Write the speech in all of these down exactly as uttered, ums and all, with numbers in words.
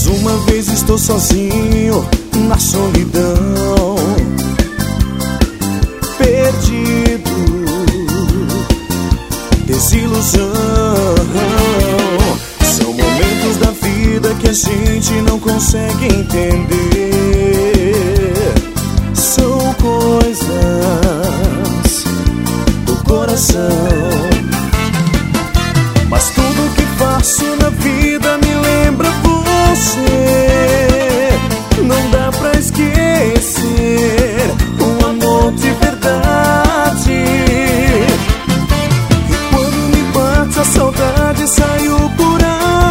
uma vez estou sozinho na solidão, perdido, desilusão. São momentos da vida que a gente não consegue entender. São coisas do coração. Mas tudo que faço na vida me lembra você. Não dá pra esquecer um amor de verdade. E quando me bate a saudade, saio por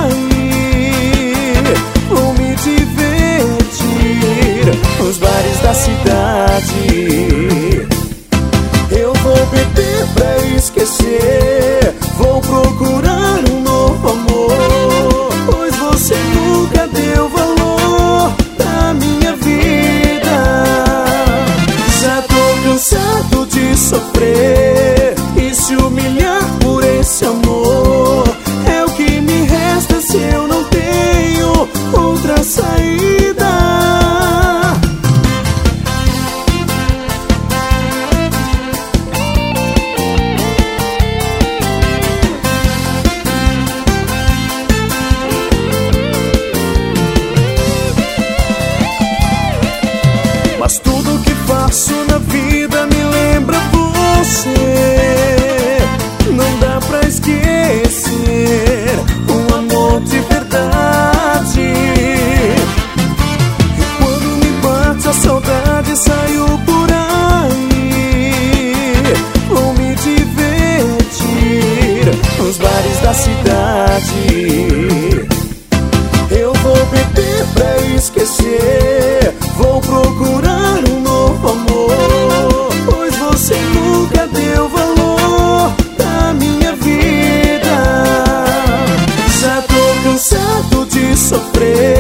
aí, vou me divertir nos bares da cidade. Eu vou beber pra esquecer, vou procurar um novo amor, pois você nunca deu valor na minha vida. Já tô cansado de sofrer e se humilhar por esse amor. É o que me resta se eu não tenho outra saída. Mas tudo que faço na vida me lembra você. Não dá pra esquecer um amor de verdade. E quando me bate a saudade, saio por aí, vou me divertir nos bares da cidade. Eu vou beber pra esquecer, vou procurar um novo amor, pois você nunca deu valor na minha vida. Já tô cansado de sofrer